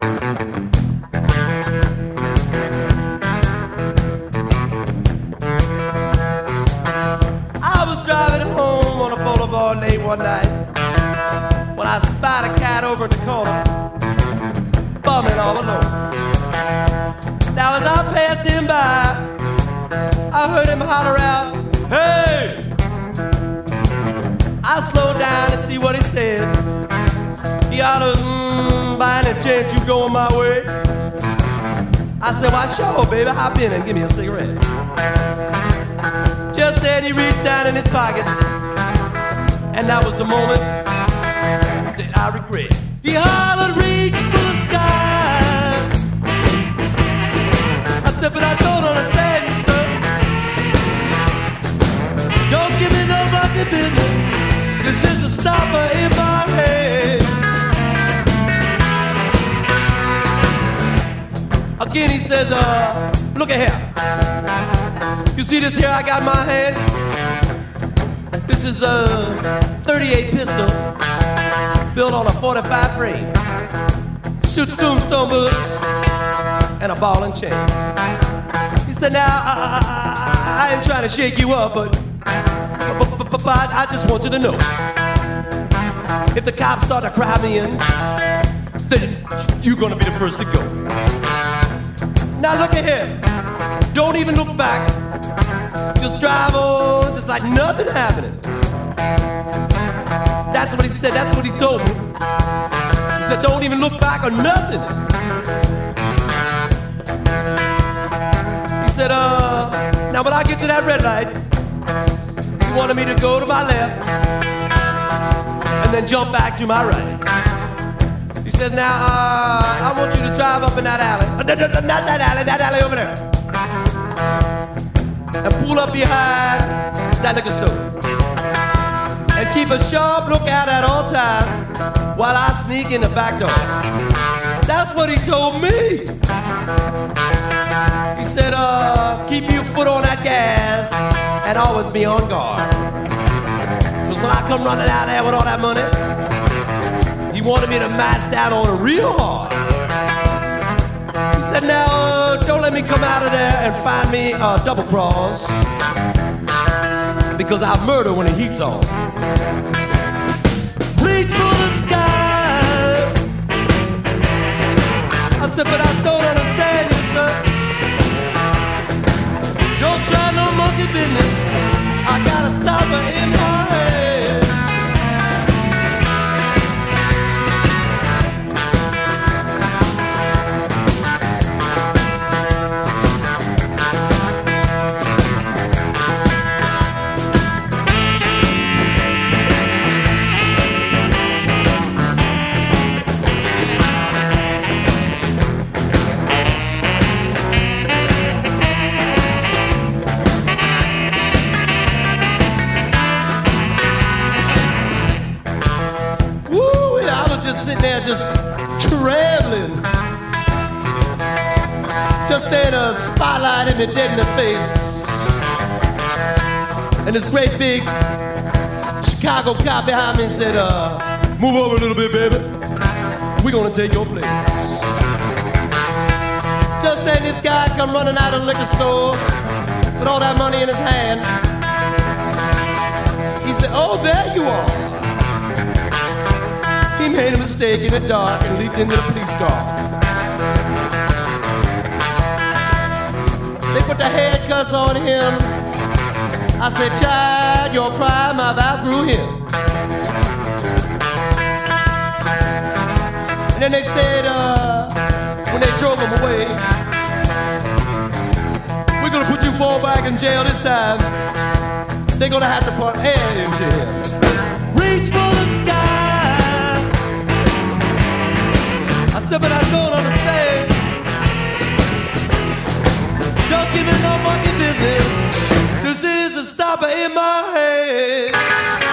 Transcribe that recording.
I was driving home on a boulevard late one night when I spied a cat over at the corner, bumming all alone. Now as I passed him by, I heard him holler out, "Hey!" I slowed down to see what he said. He hollers, "By any chance you going my way?" I said, "Why sure, baby, hop in and give me a cigarette." Just then he reached down in his pockets, and that was the moment that I regret. He hollered, "Reach for the sky." I said, "But I don't understand you, sir. Don't give me no fucking business. This is a stopper in my head." Again he says, "Look at here. You see this here I got in my hand? This is a 38 pistol built on a 45 frame. Shoots tombstone bullets and a ball and chain." He said, "Now, I ain't trying to shake you up, but I just want you to know, if the cops start to crowd me in, then you're gonna be the first to go. Now look at here. Don't even look back. Just drive on just like nothing happening." That's what he said. That's what he told me. He said, "Don't even look back or nothing." He said, "Now when I get to that red light, he wanted me to go to my left and then jump back to my right." He says, "Now, I want you to drive up in that alley. Not that alley over there. And pull up behind that liquor store. And keep a sharp lookout at all time while I sneak in the back door." That's what he told me. He said, "Keep your foot on that gas and always be on guard. Because when I come running out there with all that money, he wanted me to match down on it real hard." He said, "Now, don't let me come out of there and find me a double cross, because I'll murder when the heat's on. Reach for the sky." I said, "But I don't understand you, sir. Don't try no monkey business. I got a stopper in my head." Sitting there just trembling, just in a spotlight hit me dead in the face, and this great big Chicago cop behind me said, "Move over a little bit, baby. We're gonna take your place." Just then this guy come running out of the liquor store with all that money in his hand. He said, "Oh, there you are." He made a mistake in the dark and leaped into the police car. They put the handcuffs on him. I said, "Child, your crime, I've outgrew him." And then they said, when they drove him away, "We're gonna put you 4 back in jail this time. They're gonna have to put air in jail." Reach for the sky. I said, "But I don't understand. Don't give me no monkey business. This is a stopper in my head."